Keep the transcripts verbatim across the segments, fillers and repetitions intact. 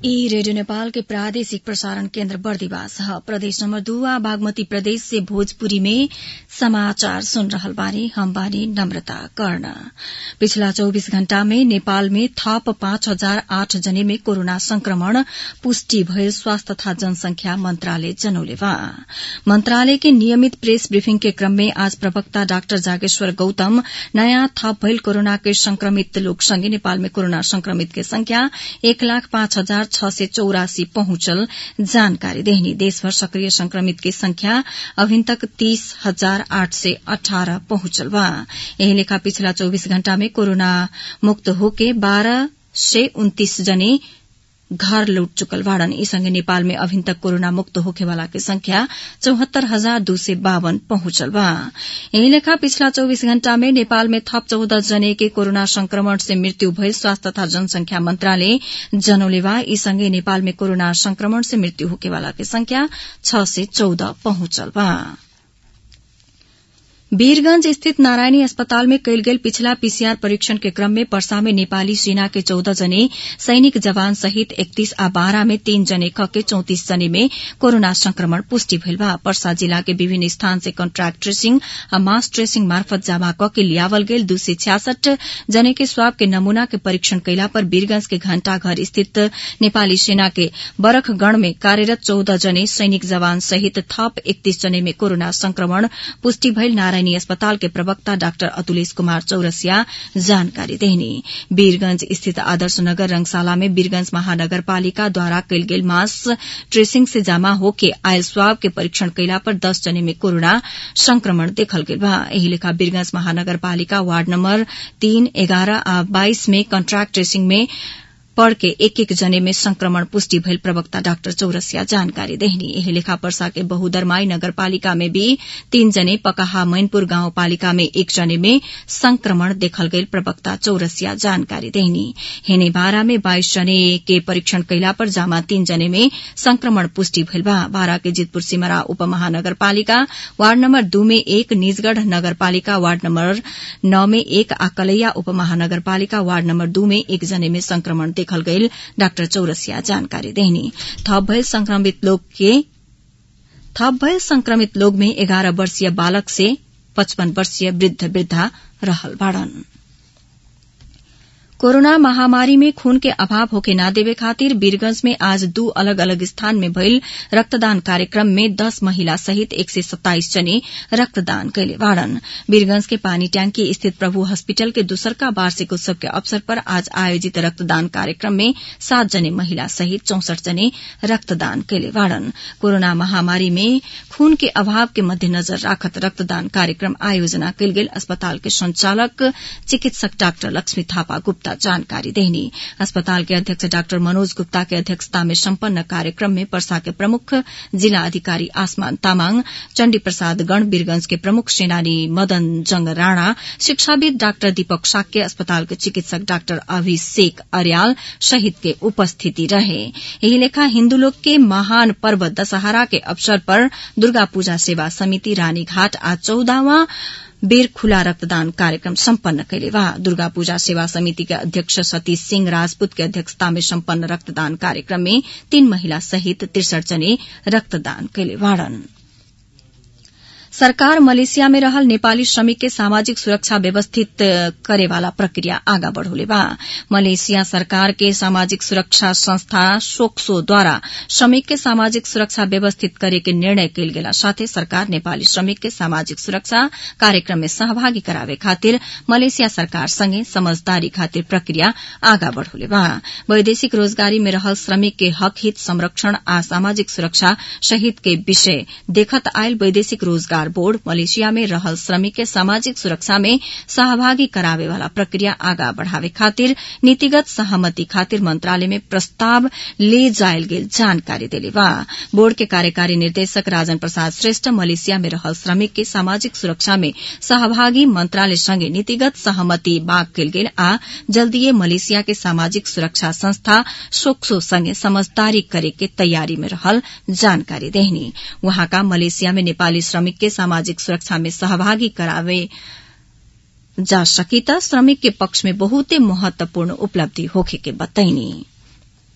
ई रेडियो नेपाल के प्रादेशिक प्रसारण केन्द्र बर्दिवास ह। प्रदेश नंबर दू आ बागमती प्रदेश से भोजपुरी में समाचार सुन रहल बानी। हम बानी नम्रता कर्ण। पिछला चौबीस घण्टा में नेपाल में थप पाँच हजार आठ जने में कोरोना संक्रमण पुष्टि भयल स्वास्थ्य तथा जनसंख्या मंत्रालय जनौले बा। मंत्रालय के नियमित प्रेस ब्रीफिंग के क्रम में आज प्रवक्ता डाक्टर जागेश्वर गौतम नयाँ थप भयल कोरोना के संक्रमित लोग संगे नेपाल में कोरोना संक्रमित के संख्या एक लाख पाँच हजार छह सय चौरासी पहुंचल जानकारी देहनी। देशभर सक्रिय संक्रमित की संख्या अभिन तक तीस हजार आठ सय अठारह पहुंचल बा। यही लेखा पिछला चौबीस घण्टा में कोरोना मुक्त होके बारह सय उन्तीस जने घर लौट चुकल बाड़न। ई संगे नेपाल में अभिन तक कोरोना मुक्त होखे वाला के संख्या चौहत्तर हजार दो सय बावन पहुंचल बा। यही लेखा पिछला चौबीस घण्टा में नेपाल में थप चौदह जने के कोरोना संक्रमण से मृत्यु भयल स्वास्थ्य तथा जनसंख्या मंत्रालय जनौले बा। ई संगे नेपाल में कोरोना संक्रमण से मृत्यु होखे वाला के संख्या छह सय चौदह पहुंचल बा। वीरगंज स्थित नारायणी अस्पताल में कयल गेल पिछला पीसीआर परीक्षण के क्रम में पर्सा में नेपाली सेना के चौदह जने सैनिक जवान सहित इकतीस आ बारह में तीन जने ख के चौंतीस जने में कोरोना संक्रमण पुष्टि भइल बा। पर्सा जिला के विभिन्न स्थान से कॉन्ट्रैक्ट ट्रेसिंग आ मास ट्रेसिंग मार्फत जमा क के लियावल गेल दू सय छियासठ जने के स्वाब के नमूना के परीक्षण कयला पर वीरगंज के घण्टाघर स्थित नेपाली सेना के बरखगढ़ में कार्यरत चौदह जने सैनिक जवान सहित थप इकतीस जने में कोरोना संक्रमण पुष्टि भइल नारायणी अस्पताल के प्रवक्ता डाक्टर अतुलेश कुमार चौरसिया जानकारी देहनी। वीरगंज स्थित आदर्श नगर रंगशाला में वीरगंज महानगरपालिका द्वारा कयल गेल मास ट्रेसिंग से जमा होके आयल स्वाब के परीक्षण कयला पर दस जने में कोरोना संक्रमण देखल गेल बा। एही लेखा वीरगंज महानगरपालिका वार्ड नंबर तीन एगारह आ बाईस में कॉन्ट्रैक्ट ट्रेसिंग में पड़ के एक एक जने में संक्रमण पुष्टि भइल प्रवक्ता डाक्टर चौरसिया जानकारी देहनी। एही लेखा पर्सा के बहुदरमाई नगरपालिका में भी तीन जने, पकाहा मैनपुर गाउँपालिका में एक जने में संक्रमण देखल गईल प्रवक्ता चौरसिया जानकारी देहनी। हेने बारा में बाईस जने के परीक्षण कयला पर जामा तीन जने में संक्रमण पुष्टि भइल बा। बारा के जितपुर सिमरा उपमहानगरपालिका वार्ड नंबर दू में एक, निजगढ़ नगरपालिका वार्ड नंबर नौ में एक आ कलैया उपमहानगरपालिका वार्ड नंबर दू में एक जने में संक्रमण देखल गईल डाक्टर चौरसिया जानकारी देहनी। थप भयल संक्रमित लोग के थप भयल संक्रमित लोग में ग्यारह वर्षीय बालक से पचपन वर्षीय वृद्ध वृद्धा रहल बाड़न। कोरोना महामारी में खून के अभाव होके ना देवे खातिर वीरगंज में आज दू अलग अलग स्थान में भइल रक्तदान कार्यक्रम में दस महिला सहित एक सय सत्ताईस जने रक्तदान कैले बाड़न। वीरगंज के पानी टैंकी स्थित प्रभु हॉस्पिटल के दूसरका वार्षिक उत्सव के अवसर पर आज आयोजित रक्तदान कार्यक्रम में सात जने महिला सहित चौसठ जने रक्तदान कैले बाड़न। कोरोना महामारी में खून के अभाव के मध्यनजर राखत रक्तदान कार्यक्रम आयोजना कैल गेल अस्पताल के संचालक चिकित्सक डाक्टर लक्ष्मी थापा गुप्ता जानकारी देहनी। अस्पताल के अध्यक्ष डाक्टर मनोज गुप्ता के अध्यक्षता में सम्पन्न कार्यक्रम में पर्सा के प्रमुख जिला अधिकारी आसमान तामाङ, चण्डी प्रसाद गण, वीरगंज के प्रमुख सेनानी मदन जंग राणा, शिक्षाविद डाक्टर दीपक साक्य, अस्पताल के चिकित्सक डाक्टर अभिषेक अर्याल सहित के उपस्थिति रहे। यही लेखा हिन्दू लोग के महान पर्व दशहरा के अवसर पर दुर्गा पूजा सेवा समिति रानीघाट आज चौदहवां बेर खुला रक्तदान कार्यक्रम सम्पन्न कैले बा। दुर्गा पूजा सेवा समिति के अध्यक्ष सतीश सिंह राजपूत के अध्यक्षता में सम्पन्न रक्तदान कार्यक्रम में तीन महिला सहित तिरसठ जने रक्तदान कैले बाड़न। सरकार मलेशिया में रहल नेपाली श्रमिक के सामाजिक सुरक्षा व्यवस्थित करेवाला प्रक्रिया आगा बढ़ोले बा। मलेशिया सरकार के सामाजिक सुरक्षा संस्था सोक्सो द्वारा श्रमिक के सामाजिक सुरक्षा व्यवस्थित करे के निर्णय कयल गेला साथे सरकार नेपाली श्रमिक के सामाजिक सुरक्षा कार्यक्रम में सहभागी करावे खातिर मलेशिया सरकार संगे समझदारी खातिर प्रक्रिया आगा बढ़ोले बा। वैदेशिक रोजगारी में रहल श्रमिक के हक हित संरक्षण आ सामाजिक सुरक्षा सहित के विषय देखत आयल वैदेशिक रोजगार बोर्ड मलेशिया में रहल श्रमिक के सामाजिक सुरक्षा में सहभागी करावे वाला प्रक्रिया आगा बढ़ावे खातिर नीतिगत सहमति खातिर मंत्रालय में प्रस्ताव ले जायल गेल जानकारी देले बा। बोर्ड के कार्यकारी निर्देशक राजन प्रसाद श्रेष्ठ मलेशिया में रहल श्रमिक के सामाजिक सुरक्षा में सहभागी मंत्रालय संगे नीतिगत सहमति बाग कयल गेल आ जल्दीए मलेशिया के सामाजिक सुरक्षा संस्था सोक्सो संगे समझदारी करे के तैयारी में रहल जानकारी देहनी। वहाँका मलेशिया में नेपाली श्रमिक के सामाजिक सुरक्षा में सहभागी करावे जा सकी त श्रमिक के पक्ष में बहुते महत्वपूर्ण उपलब्धि होखे के बताइनी।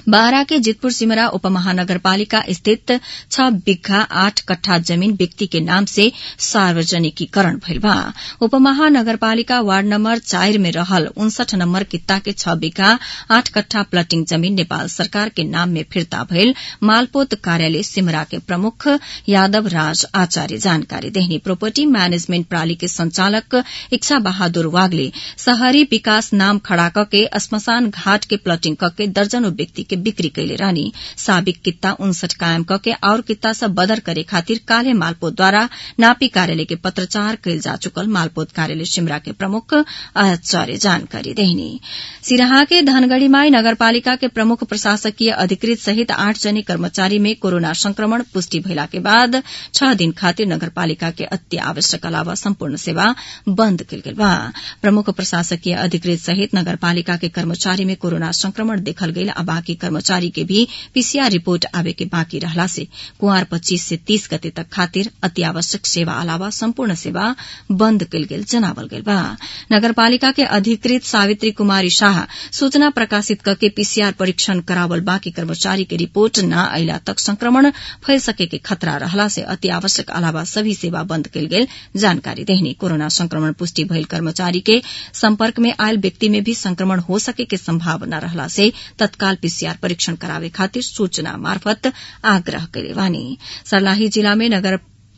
बारा के जितपुर सिमरा उपमहानगरपालिका स्थित छ बिघा आठ कट्ठा जमीन व्यक्ति के नाम से सार्वजनिकीकरण भइल बा। उपमहानगरपालिका वार्ड नम्बर चार में रहल उनसठ नम्बर कित्ता के छ बिघा आठ कट्ठा प्लटिंग जमीन नेपाल सरकार के नाम में फिर्ता भइल मालपोत कार्यालय सिमरा के प्रमुख यादव राज आचार्य जानकारी देहनी। प्रोपर्टी मैनेजमेंट प्रणाली के संचालक इच्छा बहादुर वागले शहरी विकास नाम खड़ा कके श्मशान घाट के प्लटिंग कके दर्जनों व्यक्ति के बिक्री कैले रहनी। साबिक कित्ता उनसठ कायम कके और कित्ता सब बदर करे खातिर काले मालपोत द्वारा नापी कार्यालय के पत्रचार कैल जा चुकल मालपोत कार्यालय सिमरा के प्रमुख आचार्य जानकारी देहनी। सिराहा के धनगढ़ीमाई नगरपालिका के प्रमुख प्रशासकीय अधिकृत सहित आठ जने कर्मचारी में कोरोना संक्रमण पुष्टि भइला के बाद छह दिन खातिर नगरपालिका के अति आवश्यक अलावा सम्पूर्ण सेवा बन्द कैल गेल बा। प्रमुख प्रशासकीय अधिकृत सहित नगरपालिका के कर्मचारी में कोरोना संक्रमण देखल गईल आ बाकी कर्मचारी के भी पीसीआर रिपोर्ट आवे के बाँकी रहला से कुंवार पच्चीस से तीस गते तक खातिर अति आवश्यक सेवा अलावा सम्पूर्ण सेवा बन्द कैल गेल जनावल गेल बा। नगरपालिका के अधिकृत सावित्री कुमारी शाह सूचना प्रकाशित करके पीसीआर परीक्षण करावल बाकी कर्मचारी के रिपोर्ट न अइला तक संक्रमण फैल सके के खतरा रहला से अति आवश्यक अलावा सभी सेवा बन्द कैल गेल जानकारी देहनी। कोरोना संक्रमण पुष्टि भइल कर्मचारी के संपर्क में आयल व्यक्ति में भी संक्रमण हो सके के संभावना रहला से तत्काल पीसीआर परीक्षण करावे खातिर सूचना मार्फत आग्रह कैले बानी। सर्लाही जिला में नगर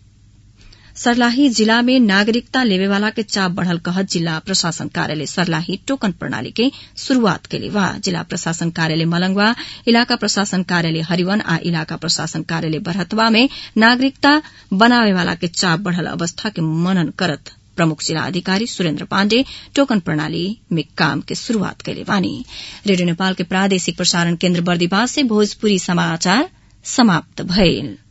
सर्लाही जिला में नागरिकता लेवेवाला के चाप बढ़ल कहत जिला प्रशासन कार्यालय सर्लाही टोकन प्रणाली के शुरूआत कैले बा। जिला प्रशासन कार्यालय मलंगवा, इलाका प्रशासन कार्यालय हरिवन आ इलाका प्रशासन कार्यालय बरहतवा में नागरिकता बनावेवाला के चाप बढ़ल अवस्था के मनन करत प्रमुख जिला अधिकारी सुरेन्द्र पाण्डे टोकन प्रणाली में काम के शुरूआत कैले बानी। रेडियो नेपाल के प्रादेशिक प्रसारण केन्द्र बर्दिवास से भोजपुरी समाचार समाप्त भइल।